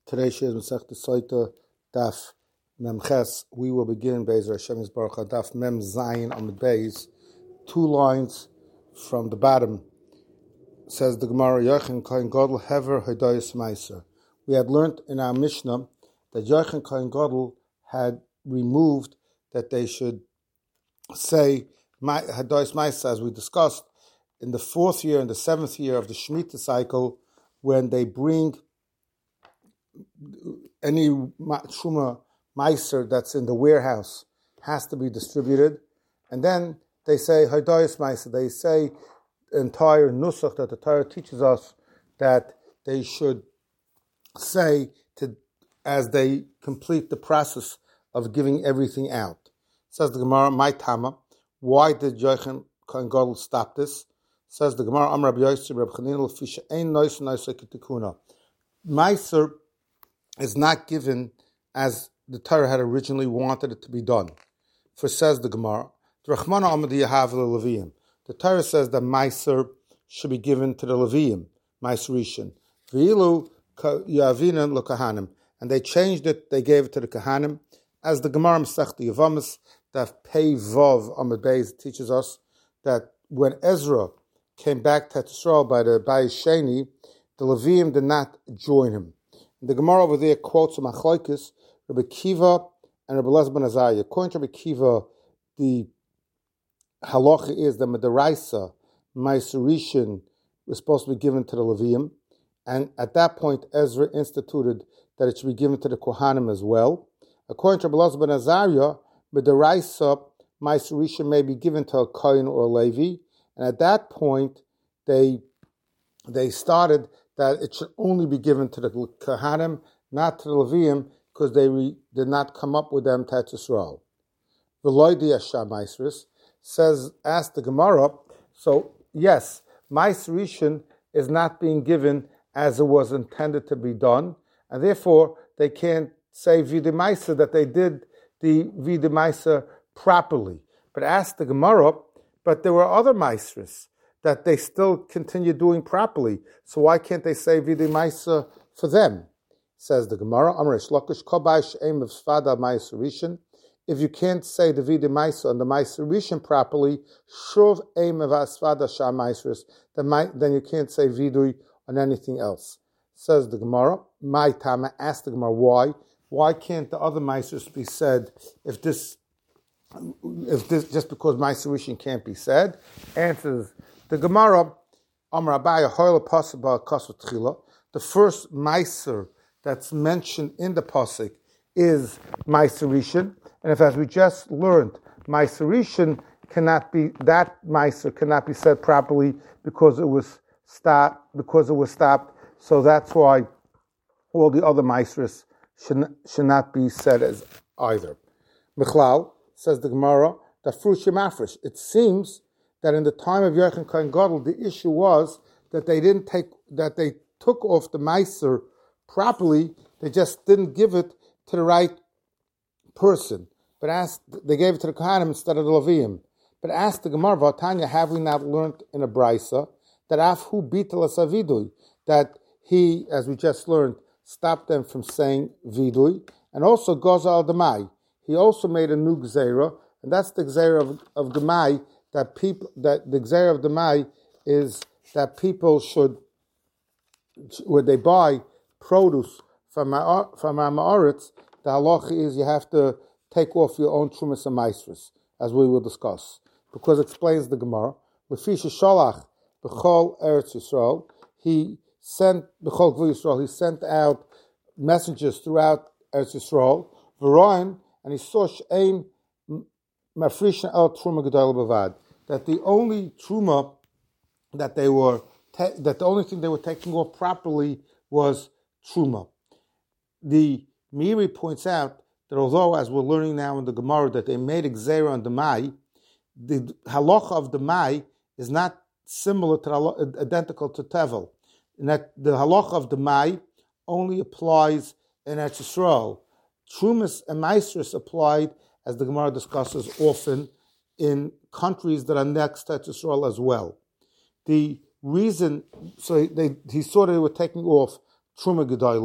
Today, Shir Masech Soita Daf Mem Ches. We will begin Be'ezer Hashem Yisbarach Daf Mem Zayin Amud Beis. 2 lines from the bottom. Says the Gemara, Yochanan Kohen Gadol Hever Hadayis Meiser. We had learned in our Mishnah that Yochanan Kohen Gadol had removed that they should say Hadayis Meiser, as we discussed in the 4th year and the 7th year of the Shemitah cycle, when they bring any Truma Meiser that's in the warehouse has to be distributed. And then they say Hadayis Meiser. They say the entire Nusach that the Torah teaches us that they should say as they complete the process of giving everything out. Says the Gemara, my Tama, why did Yochanan Kohen Gadol stop this? Says the Gemara, Amar Rabbi Yosef, Rabbi Chanina, L'fisha ein nois nois kitikuna. Meiser is not given as the Torah had originally wanted it to be done. For says the Gemara, the Torah says that Meiser should be given to the Leviim, Meiser Rishon. V'ilu Yavinan l'Kahanim, and they changed it. They gave it to the Kahanim, as the Gemara Masechta Yevamos that Pei Vov Amud Beis teaches us that when Ezra came back to Yisrael by the Bayis Sheni, the Leviim did not join him. The Gemara over there quotes Machlokes, Rabbi Kiva and Rabbi Elazar ben Azariah. According to Rabbi Kiva, the halacha is that Medaraisa, Meiser Rishon, was supposed to be given to the Leviim, and at that point Ezra instituted that it should be given to the Kohanim as well. According to Rabbi Elazar ben Azariah, Medaraisa, Meiser Rishon may be given to a Kohen or a Levi, and at that point they started that it should only be given to the Kohanim, not to the Leviim, because they did not come up with them to Yisrael. V'loidi Yasham Meisris says, ask the Gemara, so yes, Meiser Rishon is not being given as it was intended to be done, and therefore they can't say Videi Meiser that they did the Videi Meiser properly. But ask the Gemara, but there were other Meisris that they still continue doing properly. So why can't they say Videi Meiser for them? Says the Gemara, Amrish Lakish Kobash Aim of Sfada Meiser Rishon. If you can't say the Videi Meiser and the Meiser Rishon properly, Shuv Aim of Asfada Shah Meisris, then you can't say Vidui on anything else. Says the Gemara, my Tama, ask the Gemara why. Why can't the other Meisers be said if this just because Meiser Rishon can't be said? Answers the Gemara, Amar Abaya Hoyle Pasaba Kasut Chila. The first Meiser that's mentioned in the pasuk is Meiser Rishon, and if, as we just learned, Meiser Rishon that Meiser cannot be said properly because it was stopped. So that's why all the other Meisers should not be said as either. Michlal says the Gemara that Frushim Afrish. It seems that in the time of Yochanan Kohen Gadol, the issue was that they took off the Meiser properly. They just didn't give it to the right person. But they gave it to the Kohanim instead of the Leviim. But asked the Gemara, Vatanya, have we not learned in a Brisa that Afhu Bitel Asavidui, that he, as we just learned, stopped them from saying Vidui, and also Gozal Demai. He also made a new Gzeira, and that's the Gzeira of Demai, that the Gzeira of Demai is that people should, when they buy produce from our Ma'aretz, the halacha is you have to take off your own Trumas and Meisris, as we will discuss. Because it explains the Gemara, L'fisha Sholach B'chol Eretz Yisrael, he sent out messengers throughout Eretz Yisrael, V'roin, and he saw She'ein Mafrisha El Truma Gedol Bavad, that the only Truma that the only thing they were taking off properly was Truma. The Meiri points out that although, as we're learning now in the Gemara, that they made a Gzeira on Demai, the halacha of Demai is not similar to identical to Tevel, in that the halacha of Demai only applies in Eretz Yisrael. Trumas and Meisris applied, as the Gemara discusses often, in countries that are next to Eretz Yisrael as well. The reason, he saw that they were taking off Truma Gedolah,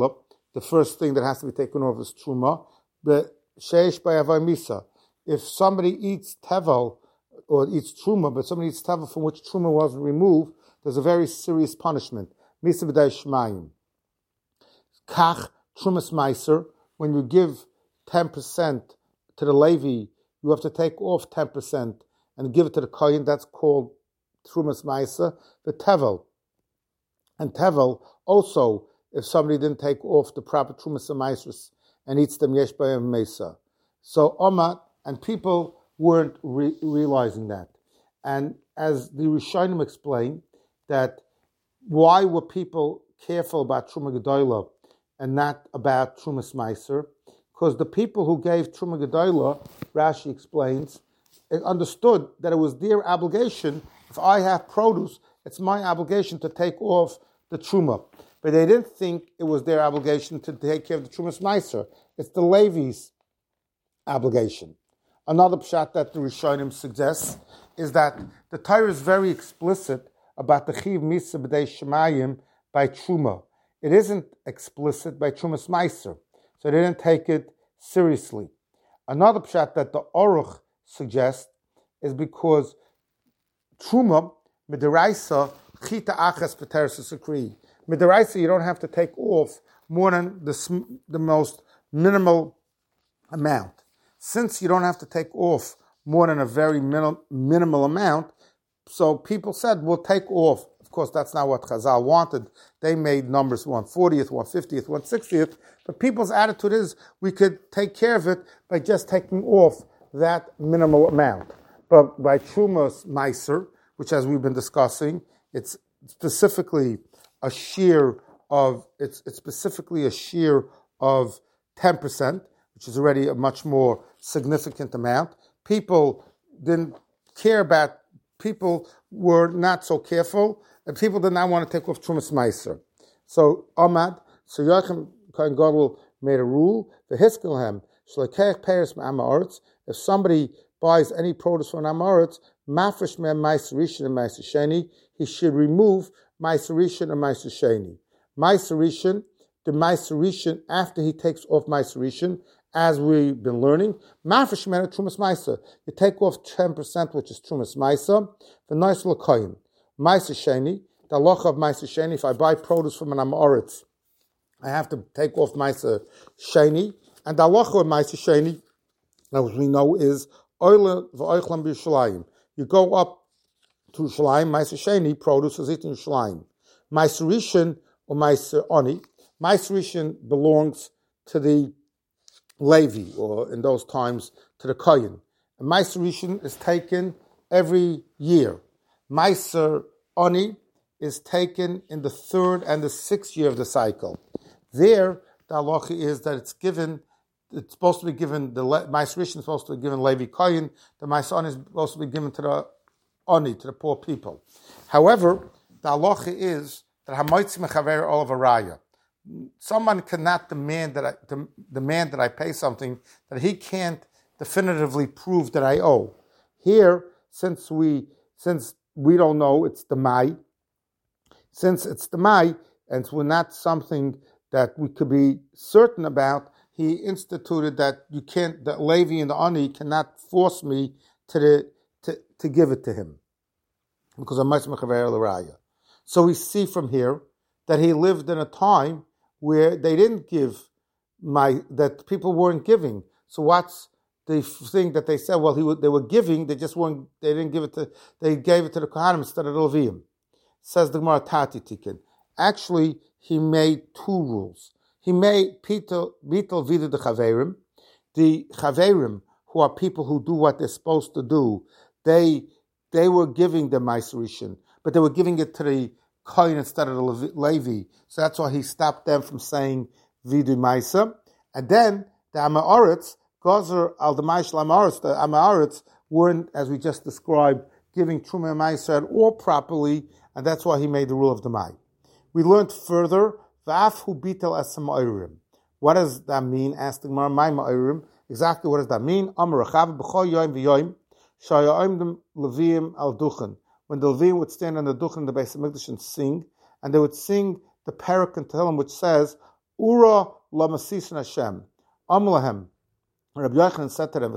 the first thing that has to be taken off is truma. But sheish by avay misa. If somebody eats tevel or eats truma, but somebody eats tevel from which truma wasn't removed, there's a very serious punishment. Misa b'day shmayim. Kach trumas meiser. When you give 10% to the Levi, you have to take off 10% and give it to the Kohen. That's called trumas meiser. The tevel. And tevel also, if somebody didn't take off the proper trumas meisers and eats them yesh b'ayim mesa. So Omat, and people weren't realizing that. And as the Rishonim explain, that why were people careful about Truma Gedolah and not about Trumas Meiser? Because the people who gave Truma Gedolah, Rashi explains, understood that it was their obligation. If I have produce, it's my obligation to take off the Truma. But they didn't think it was their obligation to take care of the Trumas Meiser. It's the Levi's obligation. Another pshat that the Rishonim suggests is that the Torah is very explicit about the Chiv Misa B'dei Shemayim by Truma. It isn't explicit by Trumas Meiser, so they didn't take it seriously. Another pshat that the Aruch suggests is because Truma, Midiraisa, Chita Achas P'teres Sakri. Midiraisa, you don't have to take off more than the most minimal amount. Since you don't have to take off more than a very minimal amount, so people said, we'll take off. Of course, that's not what Chazal wanted. They made numbers 140th, 150th, 160th, but people's attitude is we could take care of it by just taking off that minimal amount. But by Trumas Meiser, which as we've been discussing, it's specifically a shear of 10%, which is already a much more significant amount. People didn't care about, people were not so careful, and people did not want to take off Trumas Meiser. So Ahmad, so Yochim Kohen Gadol made a rule, the Hiskelhem, Shlekech Peres Ma'amaretz, if somebody buys any produce from Amaretz, Mafresh Me Meiser Rishon and Meiser Sheni, he should remove Meiser Rishon and Meiser Sheni. Meiser Rishon, the Meiser Rishon, after he takes off Meiser Rishon, as we've been learning, Mafresh Me Trumas Meiser. You take off 10%, which is Trumas Meiser, the nice L'koyin. Meiser Sheni, the halacha of Meiser Sheni, if I buy produce from an Amoritz, I have to take off Meiser Sheni, and the halacha of Meiser Sheni, as we know, is Oile v'oichlam b'Yushalayim. You go up to Yerushalayim, Meiser Sheni, produce is eaten in Yerushalayim. Meiser Rishon or Meiser Oni, Meiser Rishon belongs to the Levi, or in those times, to the Kohen. And Meiser Rishon is taken every year. Meiser Oni is taken in the 3rd and the 6th year of the cycle. There, the halacha is that it's supposed to be given, the Meiser Rishon is supposed to be given Levi Kohen, the Meiser Oni is supposed to be given to the Oni, to the poor people. However, the halacha is that Hamoitzi Mechaver Olav Araya. Someone cannot demand that I pay something that he can't definitively prove that I owe. Here, since we don't know, it's the Mai. Since it's the Mai, and it's not something that we could be certain about, he instituted that the Levi and the Ani cannot force me to give it to him, because I'm Mechaver L'Raya. So we see from here that he lived in a time where they didn't give that people weren't giving. So what's the thing that they said? Well, they were giving, they didn't give it they gave it to the Kohanim instead of the Leviim. Says the Gemara Tati Tikin. Actually, he made 2 rules. He made Bitul Vida the Chaverim. The Chaverim, who are people who do what they're supposed to do, they were giving the Meiser Rishon, but they were giving it to the Kohen instead of the Levi. So that's why he stopped them from saying Vidu Maisa. And then the Amaretz, Gozer al the Maish Amaretz, the Amaretz weren't, as we just described, giving Truma Maisa at all properly, and that's why he made the rule of the Mai. We learned further, V'af hu bitel as Ma'orim. What does that mean? Asked the Gemara, my Ma'orim. Exactly what does that mean? Amar Rachav b'chol yoyim v'yoyim, shayayim dem Leviim al duchen. When the Leviim would stand on the duchen in the Beis Hamikdash and sing, and they would sing the parak and Tehillim, which says, Ura Lamasisin Hashem. Amlahem. Rabbi Yochanan said to them,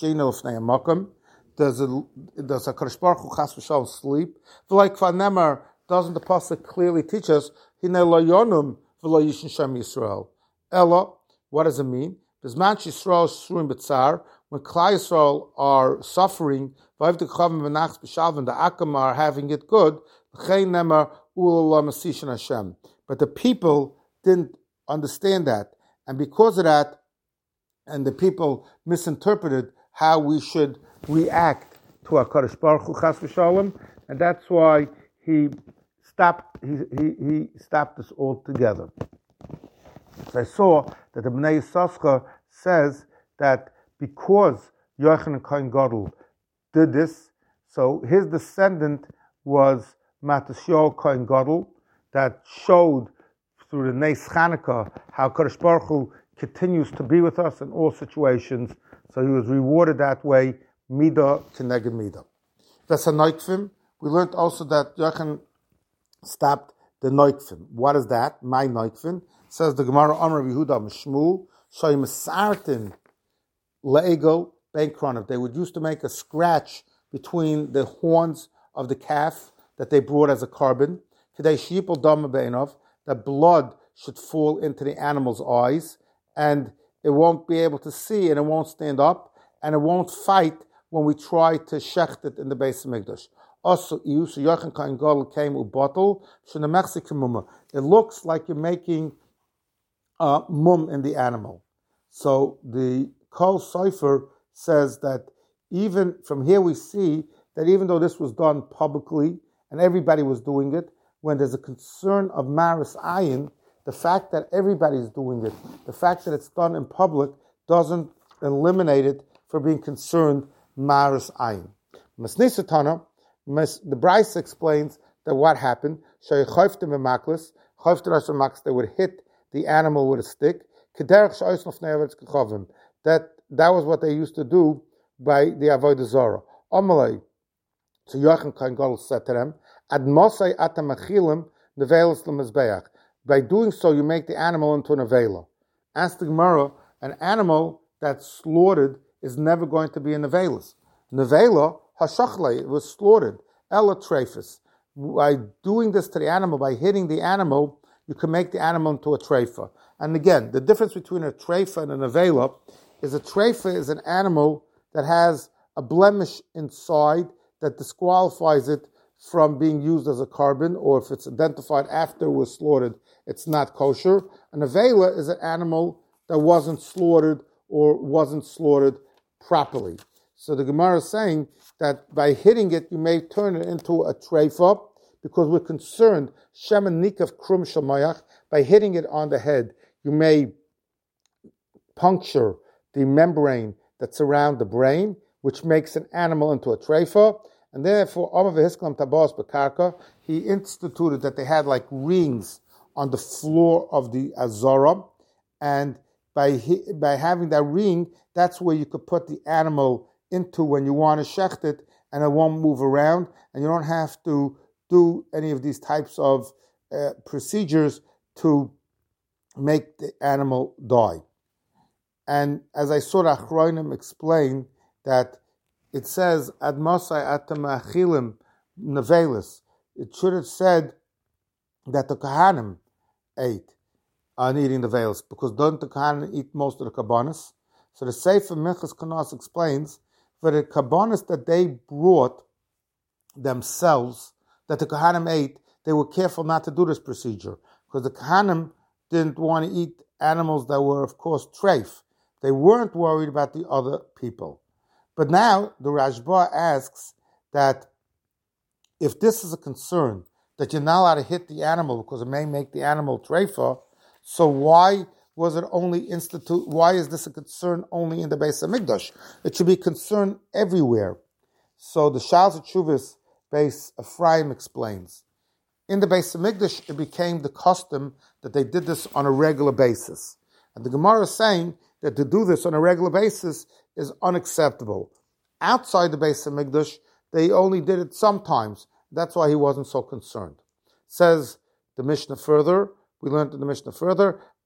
does a Kadosh Baruch Hu chas v'shalom sleep? Like Vanemar, doesn't the pasuk clearly teach us? Hinei lo yonum v'lo yishin shem Yisrael. Ella, what does it mean? Bizman Yisrael shruim b'tzar, when Klal Yisrael are suffering, v'ayv t'chavim v'nachs b'shalom, the Akam are having it good. L'chein nemar u'lo masishin Hashem. But the people didn't understand that, and because of that, and the people misinterpreted how we should react to HaKadosh Baruch Hu Chas v'Shalom, and that's why he stopped this altogether. So I saw that the Bnei Yissaschar says that because Yochanan Kohen Gadol did this, so his descendant was Matisyahu Kohen Gadol, that showed through the Nes Chanukah how HaKadosh Baruch Hu continues to be with us in all situations. So he was rewarded that way, Midah Keneged Midah. That's a Noikfim. We learned also that Yochanan stopped the Noikfim. What is that? My Noikfim. Says the Gemara, Amar Yehuda Mishmul, Shoyim Sartin Le'egel Benkronav. They would used to make a scratch between the horns of the calf that they brought as a carbon. Today, Shipol Dama Beinov, that blood should fall into the animal's eyes, and it won't be able to see, and it won't stand up, and it won't fight when we try to shecht it in the Beis Hamikdash. Also, Yochanan Kohen Gadol came ubatel shenamechzik mumma. It looks like you're making mum in the animal. So the Kol Sofer says that even from here we see that even though this was done publicly and everybody was doing it, when there's a concern of maris ayin, the fact that everybody's doing it, the fact that it's done in public, doesn't eliminate it for being concerned maris ayin. Masnisatana, the Bryce explains that what happened, they would hit the animal with a stick. That was what they used to do by the Avodah Zarah. Amalei, so Yochanan Kohen Gadol said to them, Ad mosai atam achilim nevelas lemizbeach. By doing so, you make the animal into an avela. Ask the Gemara, an animal that's slaughtered is never going to be an avelas. Nevela hashachle, it was slaughtered. Ella trefus. By doing this to the animal, by hitting the animal, you can make the animal into a treifa. And again, the difference between a treifa and an avela is a treifa is an animal that has a blemish inside that disqualifies it from being used as a carbon, or if it's identified after it was slaughtered, it's not kosher. An avela is an animal that wasn't slaughtered or wasn't slaughtered properly. So the Gemara is saying that by hitting it, you may turn it into a treifa, because we're concerned, shemen nikav krum shamayach, by hitting it on the head, you may puncture the membrane that surrounds the brain, which makes an animal into a treifa. And therefore, he instituted that they had like rings on the floor of the Azara, and by having that ring, that's where you could put the animal into when you want to shecht it, and it won't move around, and you don't have to do any of these types of procedures to make the animal die. And as I saw the Achronim explain that it says, Ad Mosai Atam Achilim Nevelis. It should have said that the Kohanim ate on eating the veils, because don't the Kohanim eat most of the Kabbanis? So the Sefer Minchas Kanos explains that the Kabbanis that they brought themselves, that the Kohanim ate, they were careful not to do this procedure, because the Kohanim didn't want to eat animals that were, of course, treif. They weren't worried about the other people. But now the Rashba asks that if this is a concern, that you're not allowed to hit the animal because it may make the animal treifa, so why was it only why is this a concern only in the Beis Hamikdash? It should be a concern everywhere. So the Shal Teshuvos Beis Ephraim explains, in the Beis Hamikdash it became the custom that they did this on a regular basis. And the Gemara is saying that to do this on a regular basis is unacceptable. Outside the Beis Hamikdash, they only did it sometimes. That's why he wasn't so concerned. Says the Mishnah further, we learned in the Mishnah further,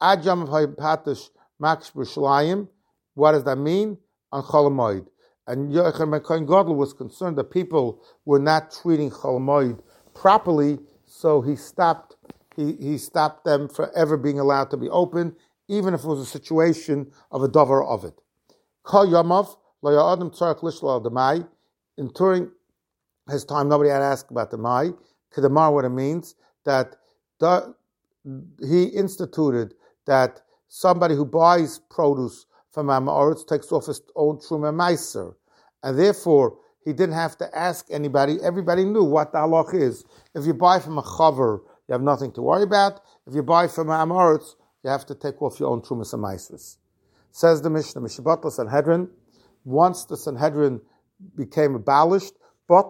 Ad Yom Ha'ipatish Makish B'Shalayim. What does that mean? On Chol Hamoed. And Yochanan ben Kohen Gadol was concerned that people were not treating Chol Hamoed properly, so he stopped them from ever being allowed to be open, even if it was a situation of a davar of it. Kol Yamav Lo Ya'adam Tzarech Lishlal Demai. During his time, nobody had asked about the Mai. Kedamar, what it means, that he instituted that somebody who buys produce from Amaretz takes off his own Truma Meiser. And therefore, he didn't have to ask anybody. Everybody knew what the halach is. If you buy from a chaver, you have nothing to worry about. If you buy from Amaretz, you have to take off your own Truma Meisers. Says the Mishnah, Mishabat Sanhedrin, once the Sanhedrin became abolished, they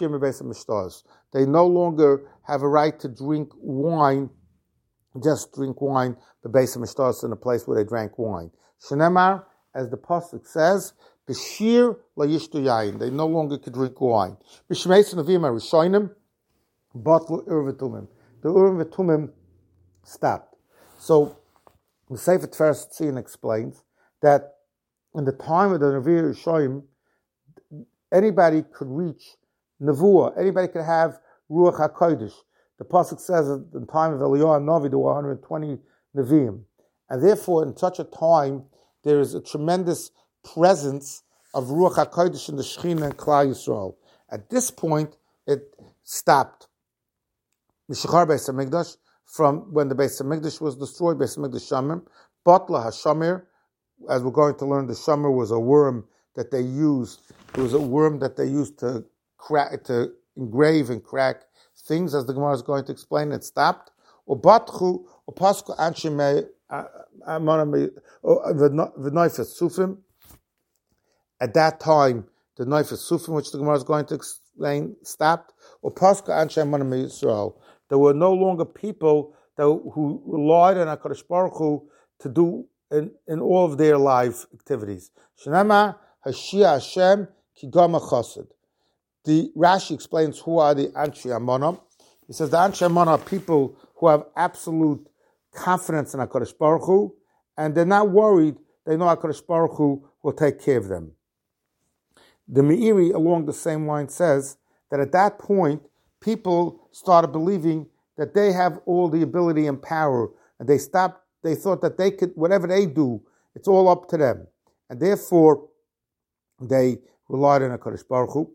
no longer have a right to drink wine, just drink wine, the base of Mishtas in a place where they drank wine. Shenemar, as the pasuk says, B'shir la yishtu yayin. They no longer could drink wine. B'shmeis Nevi'im HaRishonim, Batlu Urim V'Tumim. The Urim V'Tumim stopped. So, the Sefer Tiferes Tzion explains that in the time of the Nevi'im HaRishonim, anybody could reach Nevuah. Anybody could have Ruach HaKodesh. The pasuk says at the time of Eliyahu Navi there were 120 Nevi'im. And therefore, in such a time, there is a tremendous presence of Ruach HaKodesh in the Shekhinah and Klal Yisrael. At this point, it stopped. Mishachar Beis HaMikdash, from when the Beis HaMikdash was destroyed, Beis HaMikdash Shamir, Batla HaShamir, as we're going to learn, the Shamir was a worm that they used. It was a worm that they used to crack, to engrave and crack things, as the Gemara is going to explain. It stopped. Ubatchu upasku anshim v'noifes sufim. At that time, the noifes sufim, which the Gemara is going to explain, stopped. Upasku anshim manam Yisrael. There were no longer people who relied on HaKadosh Baruch Hu to do in all of their life activities. Shenama Hashia Hashem Kigama Chassid. The Rashi explains who are the Anshe Amona. He says the Anshe Amona are people who have absolute confidence in HaKadosh Baruch Hu, and they're not worried. They know HaKadosh Baruch Hu will take care of them. The Meiri, along the same line, says that at that point, people started believing that they have all the ability and power, and they thought that they could, whatever they do, it's all up to them. And therefore, they relied on HaKadosh Baruch Hu.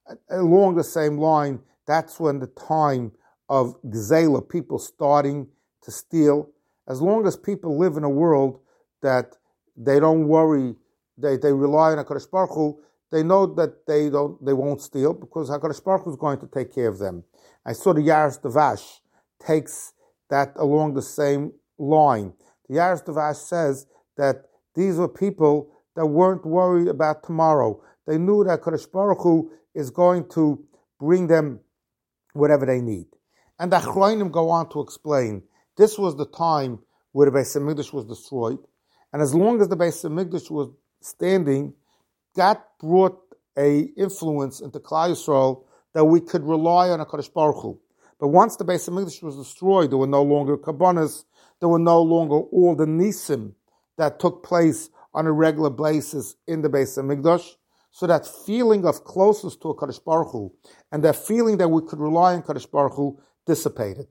Along the same line, that's when the time of Gzela, people starting to steal. As long as people live in a world that they don't worry, they rely on HaKadosh Baruch Hu, they know that they won't steal because HaKadosh Baruch Hu is going to take care of them. I saw the Yaris Davash takes that along the same line. The Yaris Davash says that these were people that weren't worried about tomorrow. They knew that HaKadosh Baruch Hu is going to bring them whatever they need. And the Achronim go on to explain, this was the time where the Beis HaMikdash was destroyed, and as long as the Beis HaMikdash was standing, that brought a influence into Klal Yisrael that we could rely on HaKadosh Baruch Hu. But once the Beis HaMikdash was destroyed, there were no longer Kabbanas, there were no longer all the Nisim that took place on a regular basis in the Beis HaMikdash. So that feeling of closeness to HaKadosh Baruch Hu and that feeling that we could rely on HaKadosh Baruch Hu dissipated.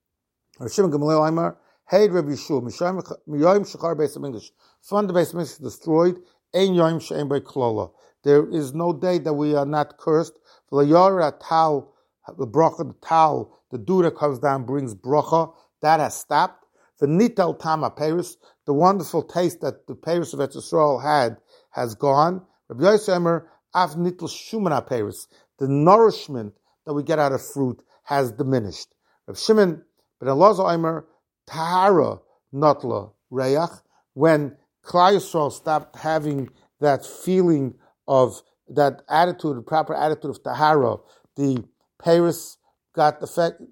Rav Shimon Gamliel Aimer, hey Rabbi Yeshua, Miyoyim Shechar Beis HaMikdash, from the Beis HaMikdash destroyed, Ein Yoyim She'en Bei Klola. There is no day that we are not cursed. V'layar Tal, the bracha, the Tal, the dew that comes down brings bracha. That has stopped. V'nitel Tam HaPeris, the wonderful taste that the Peris of Eretz Yisrael had has gone. Rabbi Yosef Emer, Av Nitl Shuman HaPeris, the nourishment that we get out of fruit has diminished. Rabbi Shimon ben Elazar Emer, Tahara Notla Reach, when Klal Yisrael stopped having that feeling of that attitude, the proper attitude of Tahara, the Peris got affected,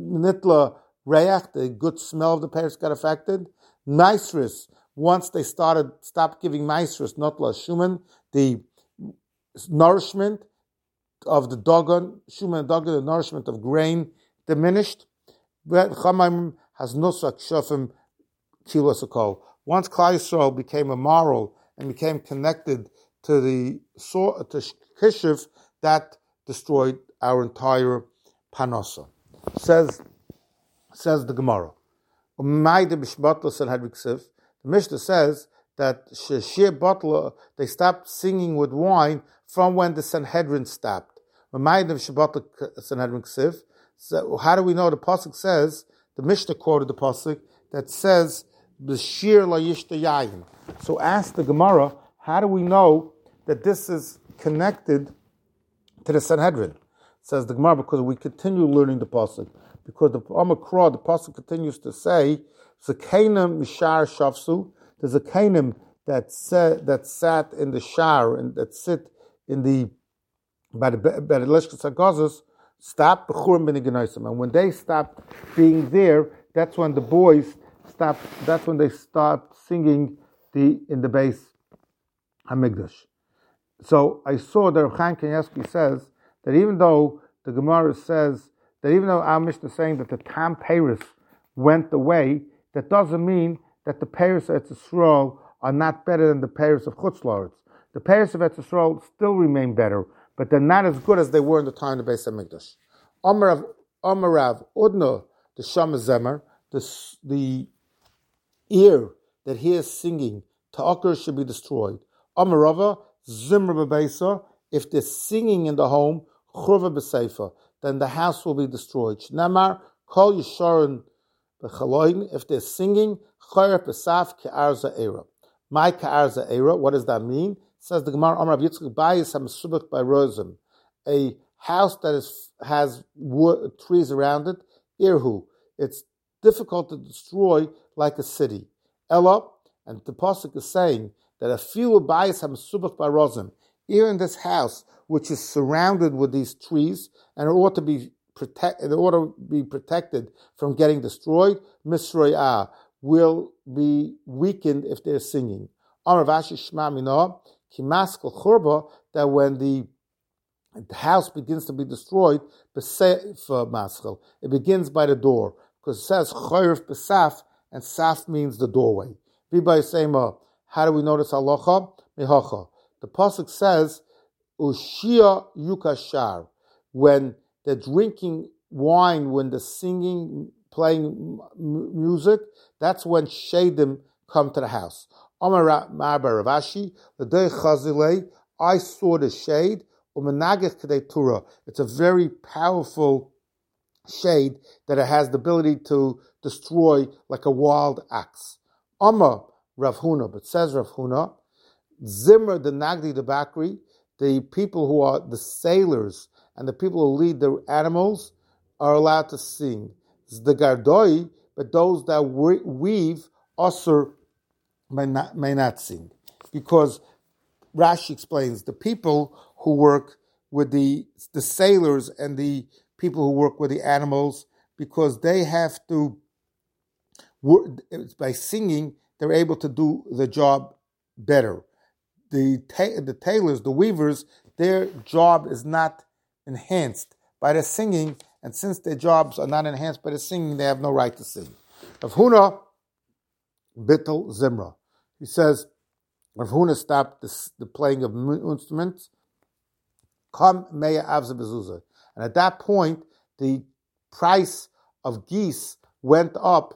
Nitla Reach, the good smell of the Peris got affected. Maisris, once they stopped giving Maisris, Notla Shuman, the nourishment of the Dagon, Shuman Dagon, the nourishment of grain diminished. Chamaim has nosak shofim Kilos Akol. Once Klal Yisrael became immoral and became connected to the Kishiv, that destroyed our entire Panosa. Says the Gemara. The Mishnah says that Shir Butler, they stopped singing with wine from when the Sanhedrin stopped. So how do we know? The pasuk says, the Mishnah quoted the pasuk that says, "B'shir la yishta yayin." So ask the Gemara, how do we know that this is connected to the Sanhedrin? Says the Gemara, because we continue learning the pasuk. Because the pasuk continues to say, "Zakanim mishar shavsu." There's a kainim that sat in the shar and that sit in the by the Leshkas HaGazos, stop b'churim b'niganosim, and when they stopped being there, that's when the boys stopped. That's when they stopped singing in the base Hamikdash. So I saw that Rav Chaim Kanievsky says that even though the Gemara says that even though our Mishnah is saying that the Tam Paris went away, that doesn't mean that the Paris of Eretz Yisrael are not better than the Paris of Chutz La'aretz. The Paris of Eretz Yisrael still remain better, but they're not as good as they were in the time of the Beis Hamikdash. Amarav Udna, the Shama Zemer, the ear that hears singing, Ta'akar should be destroyed. Amarava, Zimra B'Beisa, if they're singing in the home, Churva B'Seifa, then the house will be destroyed. Namar, Kol Yisharon B'Chaloin, if they're singing, Chayr Pesaf Ke'ar Za'era. My Ke'ar Za'era, what does that mean? Says the Gemara, Amar Rav Yitzchak Bayis HaMesubach by Rozim, a house that has wood, trees around it, Irhu, it's difficult to destroy like a city. Ella, and the pasuk is saying that a few Bayis HaMesubach by Rozim, even this house which is surrounded with these trees and it ought to be protected from getting destroyed, Misrayah will be weakened if they're singing. Amar Vashi Shma Minah, Kimaskal Churba, that when the house begins to be destroyed, it begins by the door, because it says Chayr Pesaf, and Saf means the doorway. Bibai Sema, how do we know this halacha? Mihacha. The pasuk says, Ushia Yukashar, when they're drinking wine, when they're singing, playing music, that's when Shadim come to the house. Amar Ma'abar Ravashi, L'dei Chazilei, I saw the shade, Umenagech Kedei Tura. It's a very powerful shade that it has the ability to destroy like a wild axe. Amar Rav Huna, but says Rav Huna, Zimmer the Nagdi the Bakri, the people who are the sailors and the people who lead the animals are allowed to sing. The Gardoi, but those that weave Asur may not sing. Because Rashi explains the people who work with the sailors and the people who work with the animals, because they have to work, by singing, they're able to do the job better. The tailors, the weavers, their job is not enhanced by the singing, and since their jobs are not enhanced by the singing, they have no right to sing. Rav Huna Bittel Zimra. He says, Rav Huna stopped the playing of instruments. Kam meya avza bezuzah. And at that point, the price of geese went up.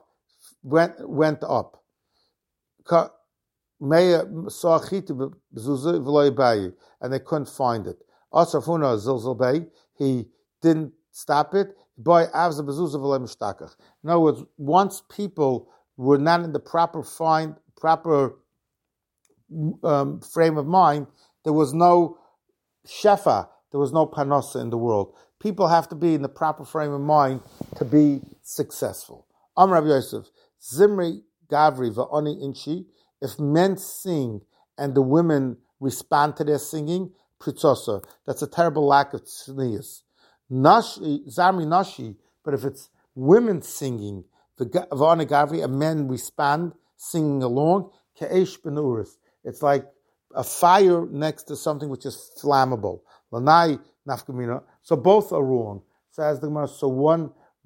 Meya sa'achiti bezuzah v'lo yibayi, and they couldn't find it. Asar Huna zilzal bay, he didn't stop it. Boy avza bezuzah v'lo mishtakach. In other words, once people were not in the proper frame of mind, there was no shefa, there was no panosa in the world. People have to be in the proper frame of mind to be successful. Amar Rabbi Yosef, Zimri Gavri va'oni inchi, if men sing and the women respond to their singing, pritzosa, that's a terrible lack of tznius. Zamri nashi, but if it's women singing, va'oni Gavri, and men respond singing along, ke'esh benuris, it's like a fire next to something which is flammable. Lanai nafkamina. So both are wrong. Says the Gemara. So one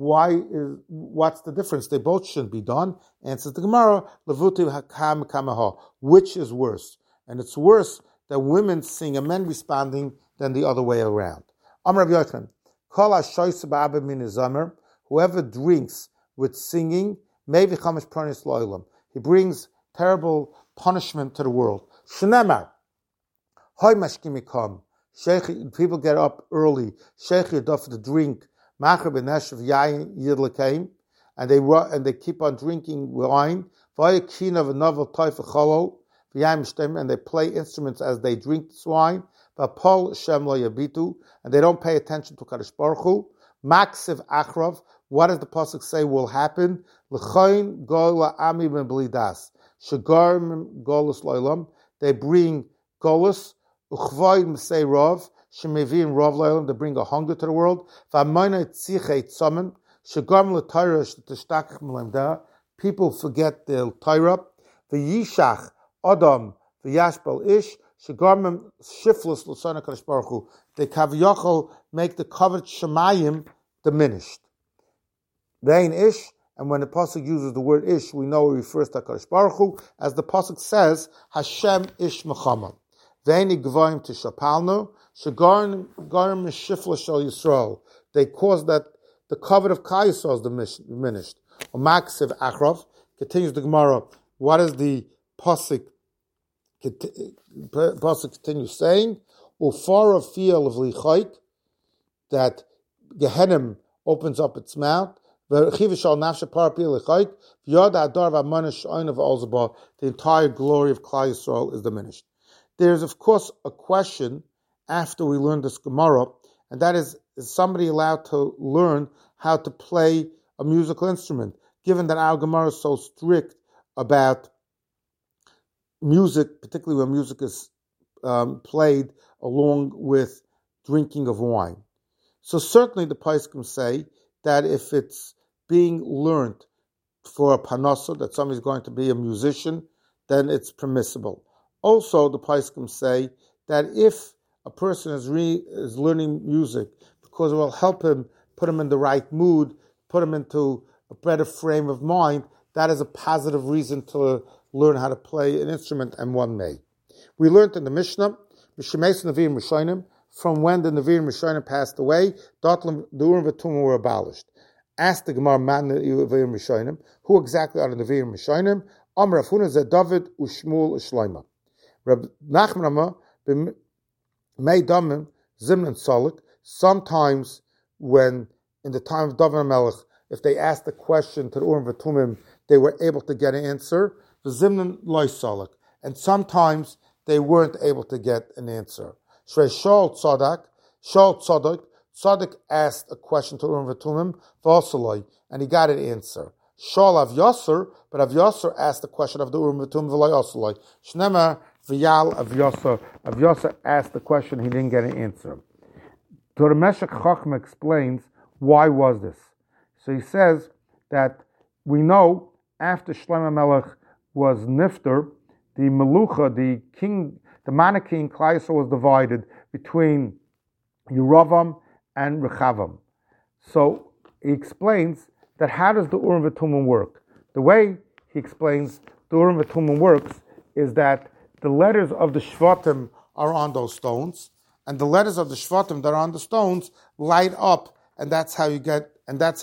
what's the difference? They both shouldn't be done. Answers the Gemara, Levutiv Hakam Kamaha. Which is worse? And it's worse that women sing and men responding than the other way around. Amar Rav Yochanan, Kol HaShoyse Ba'abed Min Zamer, whoever drinks with singing, Mevi Chamish Pranis Lo'ilam, he brings terrible punishment to the world. Shnemar, Hoy Mashkimikom, people get up early, Sheikh Yadaf to drink, Macher Beneshev Yayin Yidlakaim, and they keep on drinking wine, Vayakin of a novel Taifa Cholo, and they play instruments as they drink this wine, Vapol Shem Lo Yabitu, and they don't pay attention to Kadosh Baruch Hu. Maksiv Achrov, what does the pasuk say will happen? L'choin Gola Ami Ben Blidas, Shagar Golus Loilam, they bring Golus, Uchvoid Msei Rov, Shemevin Rov Loilam, they bring a hunger to the world. Vamoina Tziche Tzomen, Shagar L'Torah Shtashtakach Melemda, people forget the Torah. The Yishach Adam, the Yashbal Ish, Shagarmim Shiflus Lasana Kadosh Baruch Hu. They Kaviyachol make the covered Shemayim diminished. They ain't Ish, and when the pasuk uses the word Ish, we know it refers to Kadosh Baruch Hu, as the pasuk says, Hashem Ish Mechama. They ain't Gvoim to Shapalno, Shagarm Shifla Shal Yisrael. They cause that the covet of Klal Yisrael is diminished. Maksiv Achrov, continues the Gemara, what is the pasuk continues saying, Ufara fiel of lichayk, that Gehenim opens up its mouth, the entire glory of Klal Yisrael is diminished. There's of course a question after we learn this Gemara, and that is somebody allowed to learn how to play a musical instrument, given that our Gemara is so strict about music, particularly when music is played along with drinking of wine. So certainly the Poskim say that if it's being learned for a panasa, that somebody's going to be a musician, then it's permissible. Also, the Poskim say that if a person is learning music because it will help him, put him in the right mood, put him into a better frame of mind, that is a positive reason to learn how to play an instrument, and one may. We learned in the Mishnah, from when the Nevi'im Rishonim passed away, the Urim V'Tumim were abolished. Asked the Gemara, Man Nevi'im Rishonim, who exactly are the Nevi'im Rishonim? Amar Rav Huna Zeh David Ushmuel Ushloima. Reb Nachman Amar Mei Damim Zimnan Solik. Sometimes when in the time of David HaMelech, if they asked a question to the Urim V'Tumim, they were able to get an answer. The Zimnan Loi Solik. And sometimes they weren't able to get an answer. Shrei Shaul Tzadok asked a question to Urim V'Tumim, V'Osaloi, and he got an answer. Shaul Av Yasser, but Av Yasser asked the question of the Urim V'Tumim, V'Loi Osaloi. Shnemar V'Yal Av Yasser. Av Yasser asked the question, he didn't get an answer. Torah Meshech Chachma explains why was this. So he says that we know after Shlomo Melech was Nifter, the Melucha, the king, the monarchy in Klal Yisrael was divided between Yeravam and Rechavam. So he explains that how does the Urim V'Tumim work? The way he explains the Urim V'Tumim works is that the letters of the Shvatim are on those stones, and the letters of the Shvatim that are on the stones light up, and that's how you get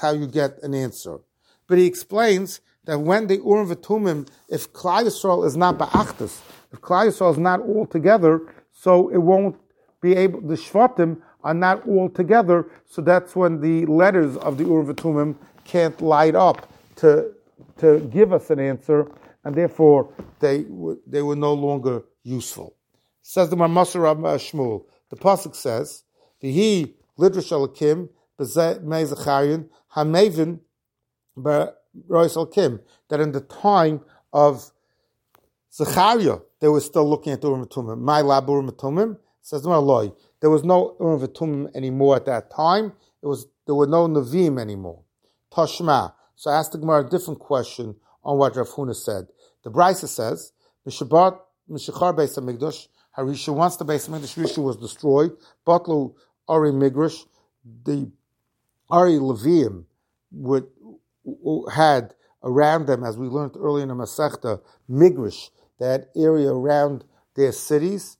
an answer. But he explains that when the Urim V'Tumim, if Klal Yisrael is not ba'achtas, if Klal Yisrael is not all together, so it won't be able, the Shvatim are not all together, so that's when the letters of the Urim V'Tumim can't light up to give us an answer, and therefore they were no longer useful. Says the Marmasar Shmuel, the pasuk says, "V'hi lidrash alakim b'mei Zacharian hamevin b'rois alakim," that in the time of Zechariah they were still looking at the Urim V'Tumim. My lab Urim V'Tumim, says the Marloi. There was no Urim V'Tumim anymore at that time. There were no Nevi'im anymore. Tashma. So I asked the Gemara a different question on what Rav Huna said. The Brisa says, Mishachar Beis HaMikdash, Harisha, once the Beis HaMikdash Risha was destroyed, Batlu Ari Migrash, the Ari Leviim had around them, as we learned earlier in the Masechta, Migrish, that area around their cities,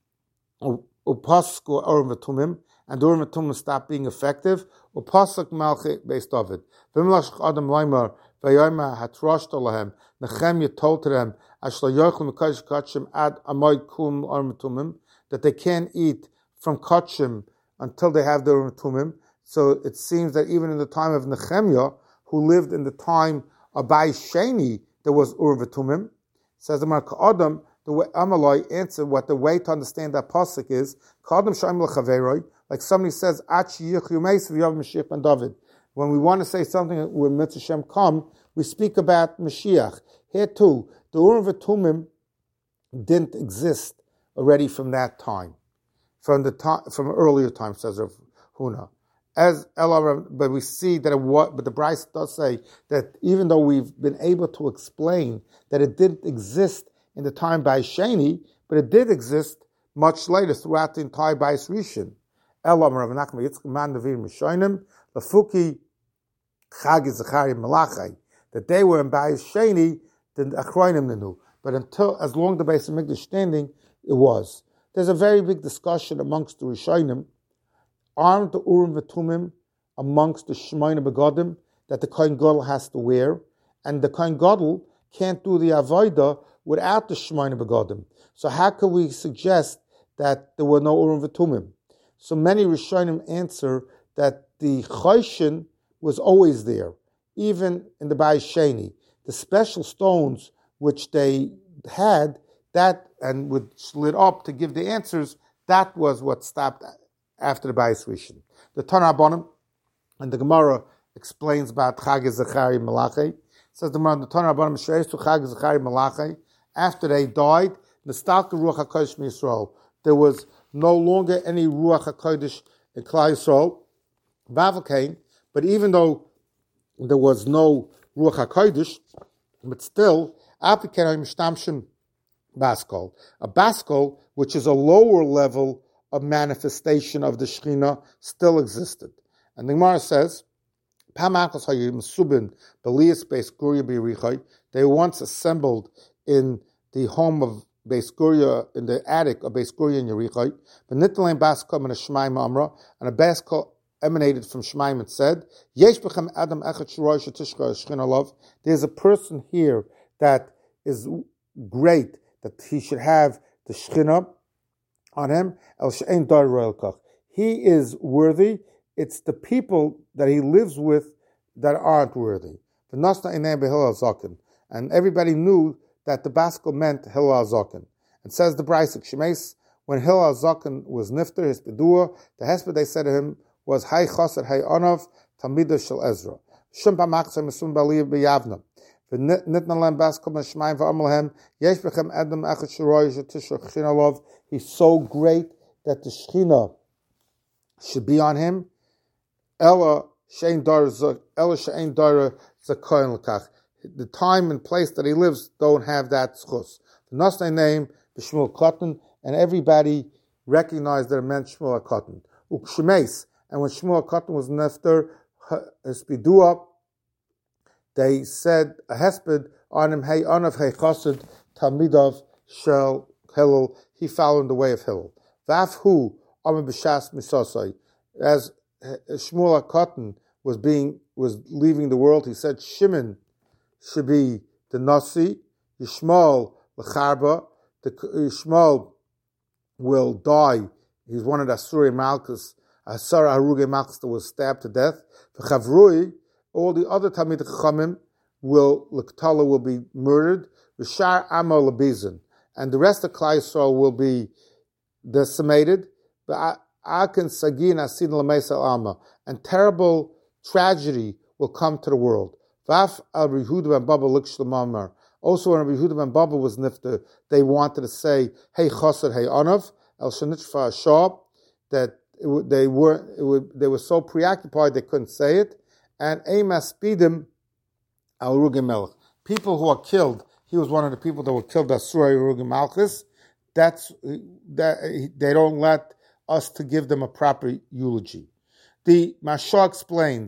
Upasku Urim V'Tumim, and the Urim V'Tumim stopped being effective. Upasak Malchi based of it. V'Mlach Adam Leimer V'Yoyma Hatrosh Tolahem. Nehemiah told to them, Ashla Yochel Mekadosh Kachim Ad Amoid Kum Urim V'Tumim, that they can't eat from Kachim until they have the Urim V'Tumim. So it seems that even in the time of Nehemiah, who lived in the time of Bais Sheni, there was Urim V'Tumim. Says the Mark Adam, the way Amalai answered what the way to understand that pasuk is, Kadam Shaim L'Chaveroi, like somebody says, Achi Yichyu Meis V'Yav Mashiach Ben David. When we want to say something when Mitzvah Shem come, we speak about Mashiach. Here too, the Urim V'Tumim didn't exist already from that time, from earlier times, says Rav Huna. But we see that but the Bryce does say that even though we've been able to explain that it didn't exist in the time by Sheni, but it did exist much later throughout the entire Bais Rishon. That they were in Bais Sheni, the Achronim knew. But as long as the Beis Hamikdash is standing, it was. There's a very big discussion amongst the Rishonim. Aren't the Urim V'Tumim amongst the Shemaina Begadim that the Kohen Gadol has to wear? And the Kohen Gadol can't do the Avodah without the Shemaina Begadim. So how can we suggest that there were no Urim V'Tumim? So many Rishonim answer that the Choshen was always there, even in the Bais Sheni. The special stones which they had, that and which lit up to give the answers, that was what stopped after the Bais Rishon. The Tanna Abonim and the Gemara explains about Chag Zechari Malachi. It says the Tanna Abonim Sheis to Chag Zechari Malachi. After they died, Nistalka Ruach HaKodesh Yisrael. There was no longer any Ruach HaKodesh in Klal Yisrael. Bavel came, but even though there was no Ruach HaKodesh, but still, Apikenai Mishtamshim Baskol. A Baskol, which is a lower level of manifestation of the Shekhinah, still existed. And the Gemara says, they once assembled in the home of Beis Guria, in the attic of Beis Guria in Yerichai, and a Baskol emanated from Shemaim and said, there's a person here that is great, that he should have the Shekhinah on him. He is worthy. It's the people that he lives with that aren't worthy. And everybody knew that the Baskol meant Hillel Zaken. It says the Brayzik Shemes, when Hillel Zaken was nifter, his pedua, the hesped they said to him was Hay Chassid Hay Onav Talmidah Shel Ezra. Shum B'Machzeh Mesum B'Aliyah B'Yavna. He's so great that the Shekhinah should be on him. The time and place that he lives don't have that schus. The Nasnei name B'Shmuel Cotton, and everybody recognized that it meant Shmuel Cotton. And when Shmuel Cotton was nefter, his bidua, they said a hesped on him, hey Anav, hey Chassid, Talmidav Shel Hillel, he followed in the way of Hillel. Vafhu, Amar B'Shas Misosai, as Shmuel Cotton was leaving the world, he said Shimon should be the Nasi, Yishmael L'Charba, Yishmael will die. He's one of the Asuri Malchus, Asara Haruge Malchus that was stabbed to death. V'Chavrui, all the other Talmid Chachamim will be murdered. V'Shar Amar Lebizin, and the rest of Klal Yisrael will be decimated. V'Akin Sagin Asin L'Meis Alma, and terrible tragedy will come to the world. V'Af Al Rehuda Ben Baba Likshlamamar. Also, when Rehuda Ben Baba was nifter, they wanted to say, "Hey Chassid, hey Anav El Shanitzfa Shah," that they were so preoccupied they couldn't say it. And Emas Spidim Al Rugim Melech, people who are killed. He was one of the people that were killed by Surah Rugim Malchus. That they don't let us to give them a proper eulogy. The Mashah explains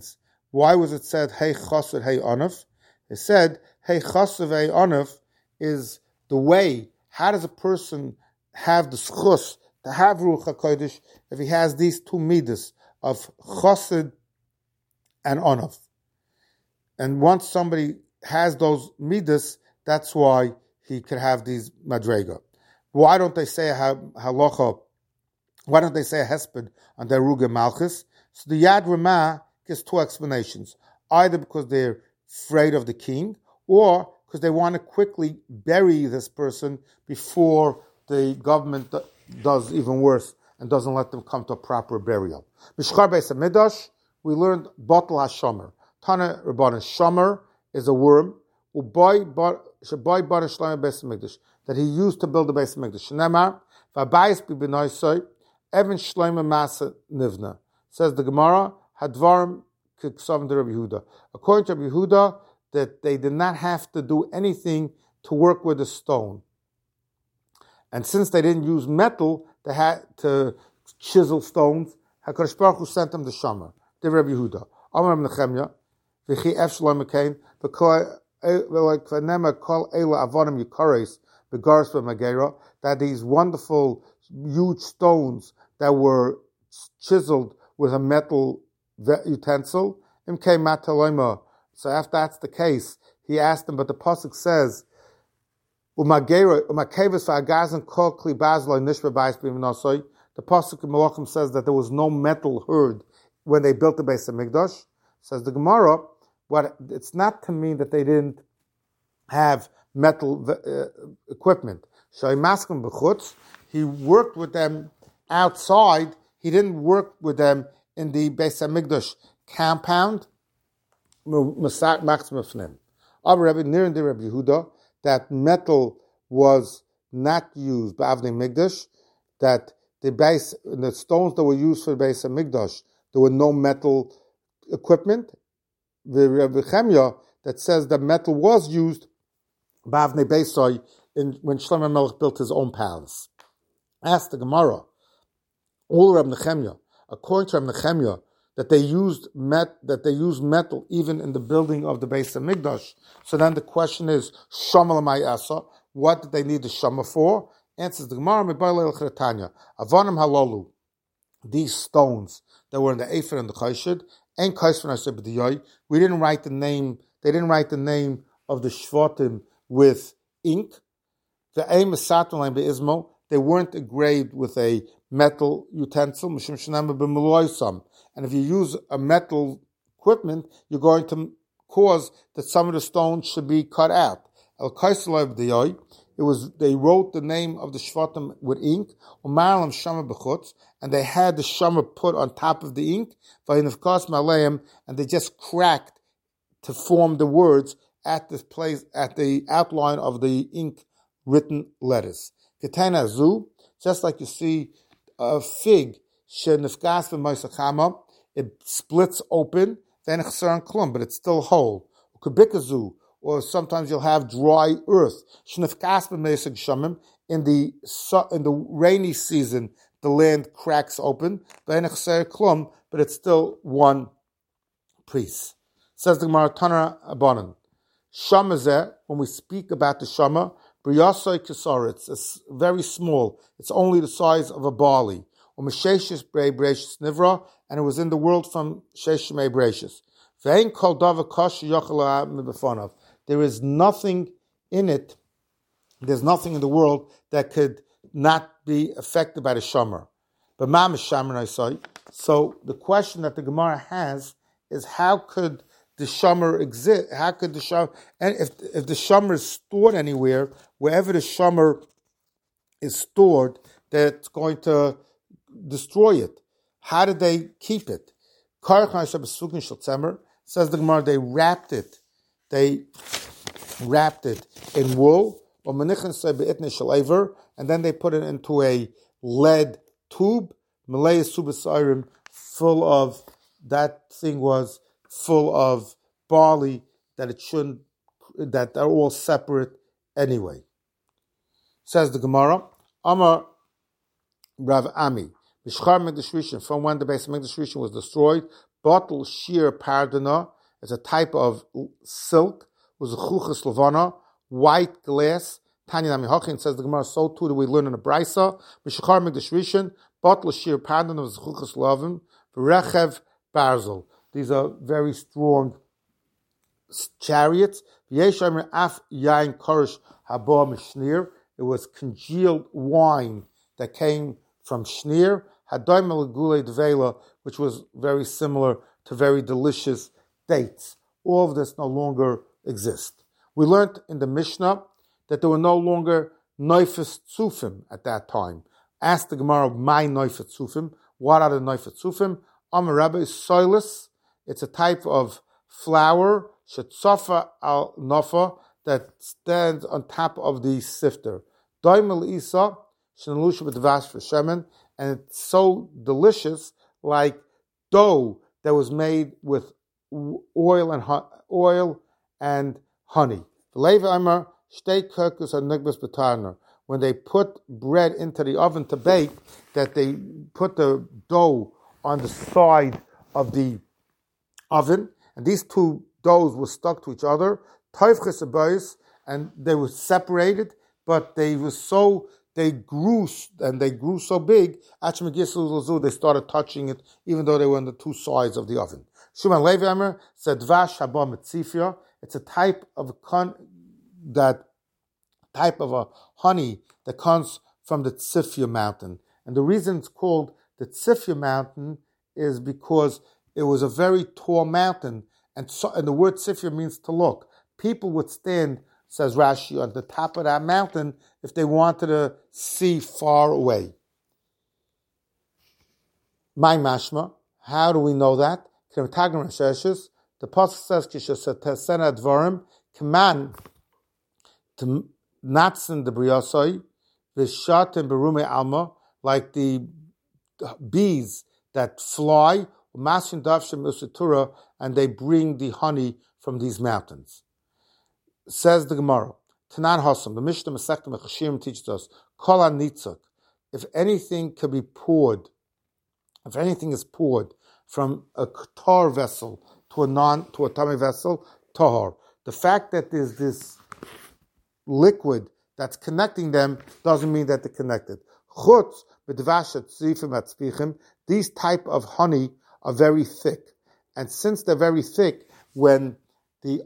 Why was it said hey chassid hey anaf? It said hey chassid hey anaf is the way. How does a person have the schus to have Ruach HaKodesh if he has these two midas of chassid and anaf? And once somebody has those midas, that's why he could have these madrega. Why don't they say halacha? Why don't they say a hesped on the Ruga Malchus? So the Yad Ramah gives two explanations. Either because they're afraid of the king, or because they want to quickly bury this person before the government does even worse and doesn't let them come to a proper burial. Mishchar Beis HaMikdash, we learned Batal HaShomer. Tana Rabbanan, Shomer is a worm, that he used to build the Beis HaMikdash. Shnemar, V'abayis b'binoisoi, Evan Shloima Masa Nivna. Says the Gemara, Hadvarim K'ksav de Rabbi Yehuda. According to Rabbi Yehuda, that they did not have to do anything to work with the stone. And since they didn't use metal, they had to chisel stones. HaKadosh Baruch Hu sent them the Shomer. The Rabbi Yehuda. Amar Nechemya, V'chi Ef Shloima came, that these wonderful, huge stones that were chiseled with a metal utensil. So if that's the case, he asked them, but the pasuk says, the pasuk in Malachim says that there was no metal heard when they built the Beis HaMikdash. Says the Gemara, but it's not to mean that they didn't have metal equipment. He worked with them outside. He didn't work with them in the Beis HaMikdash compound. Near the Rabbi Yehuda, that metal was not used by Avnei Mikdash, that the stones that were used for the Beis HaMikdash, there were no metal equipment. The Rabbi Chemya that says that metal was used by Avnei Beisai when Shlomo Melech built his own palace. Ask the Gemara, all Rabbi Nechemya, according to Rabbi Nechemya, that they used metal even in the building of the Beis HaMikdash. So then the question is, Shama l'may asa, what did they need the Shama for? Answers the Gemara, Mebalei l'chretanya, Avanim halalu, these stones that were in the Ephod and the Chayshid, and Kaisvan Asebediyai, we didn't write the name, they didn't write the name of the Shvatim with ink. The Eim Esatlan Be'izmo, they weren't engraved with a metal utensil, and if you use a metal equipment, you're going to cause that some of the stones should be cut out. They wrote the name of the Shvatim with ink, and they had the Shama put on top of the ink, and they just cracked to form the words at this place, at the outline of the ink written letters. Ketana zu, just like you see a fig, it splits open, then but it's still whole. Or sometimes you'll have dry earth. In the rainy season, the land cracks open, but it's still one piece. Says the Gemara Tana Abanan. Shama, when we speak about the Shama, Briyasai Kisar, it's very small. It's only the size of a barley. And it was in the world from Shesh Mei Brachis. There is nothing in it, there's nothing in the world that could not be affected by the Shomer. But Mam is Shaman, I say. So the question that the Gemara has is, how could the Shomer exist? How could the Shomer, and if the Shomer is stored anywhere, wherever the Shomer is stored, that's going to destroy it. How did they keep it? Says the Gemara, they wrapped it in wool, and then they put it into a lead tube, full of, that thing was full of barley, that are all separate anyway. Says the Gemara, Amar Rav Ami, from when the Beis HaMikdash was destroyed, Bottle sheer pardana is a type of silk, was a chuchas levana, white glass. Tanya Nami Hachin says the Gemara, so too do we learn in the Brisa. Mishachar Migdash Rishon, bottle sheer pardana was chuchas levin, v'rechev barzel. These are very strong chariots. It was congealed wine that came from Shnir, which was very similar to very delicious dates. All of this no longer exists. We learned in the Mishnah that there were no longer Neufes Tzufim at that time. Ask the Gemara, my Neufes Tzufim, what are the Neufes Tzufim? Amar Rabbi is soilus. It's a type of flour, shetzofa al nofa, that stands on top of the sifter. Doimel isa, shenelusha b'dvash v'shemen, and it's so delicious, like dough that was made with oil and honey. When they put bread into the oven to bake, that they put the dough on the side of the oven, and these two doughs were stuck to each other, and they were separated, but they grew so big, they started touching it, even though they were on the two sides of the oven. Shuman Levi Amar said, Dvash haba mitzifia. It's a type of a honey that comes from the Tzifia mountain. And the reason it's called the Tzifia mountain is because it was a very tall mountain, and the word Tzifia means to look. People would stand, says Rashi, on the top of that mountain if they wanted to see far away. My mashma, how do we know that? The pasuk says, "Kisha dvarim kaman to natzen the briyasoi v'shatim berume alma," like the bees that fly, masin davshem usutura, and they bring the honey from these mountains. Says the Gemara, Tanan Hasam, the Mishnah Masechta Mechashim teaches us, Kol nitzak, if anything can be poured, if anything is poured from a tar vessel to a tummy vessel, tahar. The fact that there's this liquid that's connecting them doesn't mean that they're connected. Chutz b'dvashat tzifim atzpichim. These type of honey are very thick, and since they're very thick, when the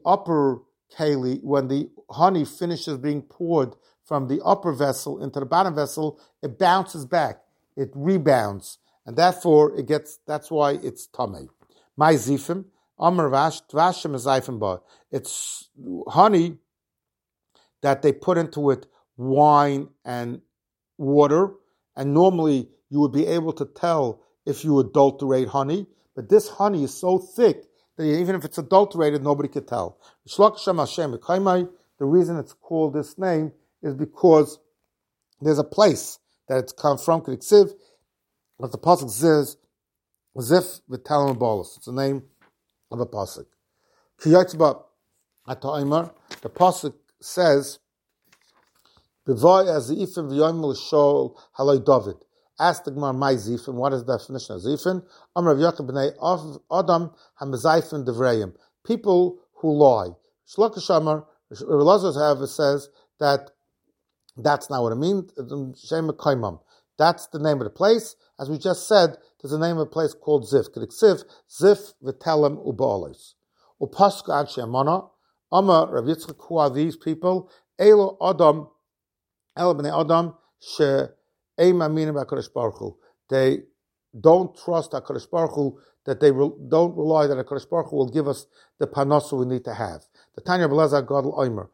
honey finishes being poured from the upper vessel into the bottom vessel, it bounces back, it rebounds, and therefore that's why it's tamei. My zifim, amar vashem zifim ba. It's honey that they put into it wine and water, and normally you would be able to tell if you adulterate honey, but this honey is so thick that even if it's adulterated, nobody could tell. The reason it's called this name is because there's a place that it's come from, Kriksiv, but the pasuk says, Zif v'talam bolus. It's the name of a pasuk. Kiyatzba ata'imar, the pasuk says, B'voy as the ifim v'yoim l'shol haloi David. Ask the Gemara, my zifin, what is the definition of zifin? Amar Rav Yaakov b'nei Adam hamazayfin devrayim. People who lie. Shlok Shamar, Rav Elazar, however, says that that's not what it means. Shem Kaimam. That's the name of the place. As we just said, there's a name of a place called Zif. Kriksiv, Zif v'telem u'ba'alos. U'pasuk anshe amana. Amar Rav Yitzchak, who are these people? Elo Adam, El b'nei Adam, she they don't trust HaKadosh Baruch Hu, that they don't rely that HaKadosh Baruch Hu will give us the panosa we need to have. The Tanya B'Lazar Gadol Omer,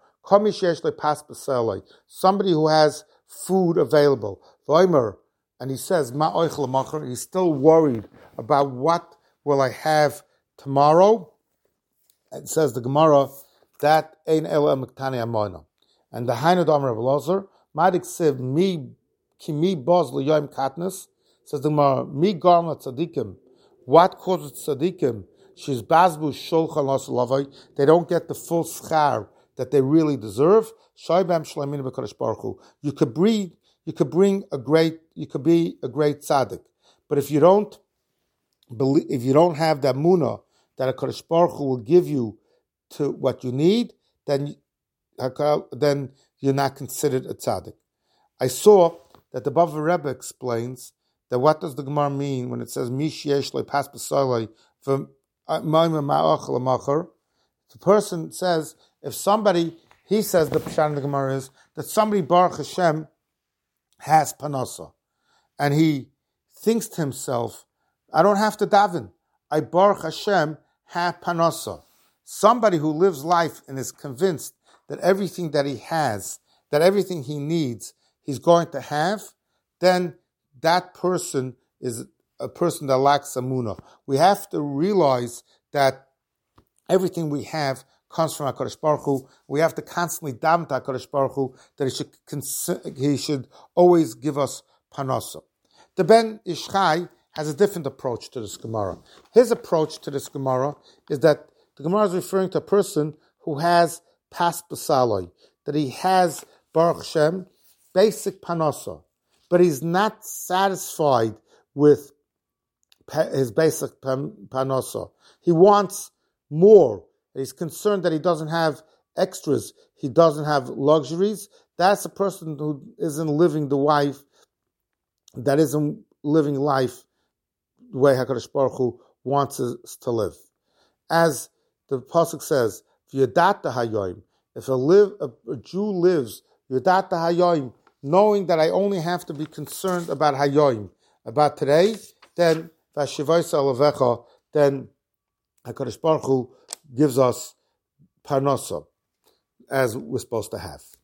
somebody who has food available, and he says, he's still worried about what will I have tomorrow. It says the Gemara, that ein ela miktani amoina. And the Hainu Domer of B'Lazar, Madik Siv, mi Kimi boz l'yoyim katnas, says the Gemara, mi garma tzadikim. What causes tzadikim? She's bazbu shulchan l'aslavai. They don't get the full schar that they really deserve. Shaybam shleimin b'kadosh baruch hu. You could be a great tzaddik, but if you don't if you don't have that munah that HaKadosh Baruch Hu will give you to what you need, then you're not considered a tzaddik. I saw that the Bava Rebbe explains that what does the Gemara mean when it says Mish yesh le pas b'salei from ma'im ma'achal ma'achar. The person says, if somebody, he says the pshat in the Gemara is that somebody Baruch Hashem has panasa, and he thinks to himself, I don't have to daven. I Baruch Hashem have panasa. Somebody who lives life and is convinced that everything that he has, that everything he needs, he's going to have, then that person is a person that lacks emunah. We have to realize that everything we have comes from HaKadosh Baruch Hu. We have to constantly daven to HaKadosh Baruch Hu that he should always give us panasa. The Ben Ish Chai has a different approach to this Gemara. His approach to this Gemara is that the Gemara is referring to a person who has pas b'saloi, that he has Baruch Hashem, basic panasa, but he's not satisfied with his basic panasa. He wants more. He's concerned that he doesn't have extras. He doesn't have luxuries. That's a person who isn't living life the way HaKadosh Baruch Hu wants us to live. As the pasuk says, "V'yadata hayoim." If a Jew lives Yadata hayoim, knowing that I only have to be concerned about hayoim, about today, then v'ashivaisa alavecha, then HaKadosh Baruch Hu gives us parnasa, as we're supposed to have.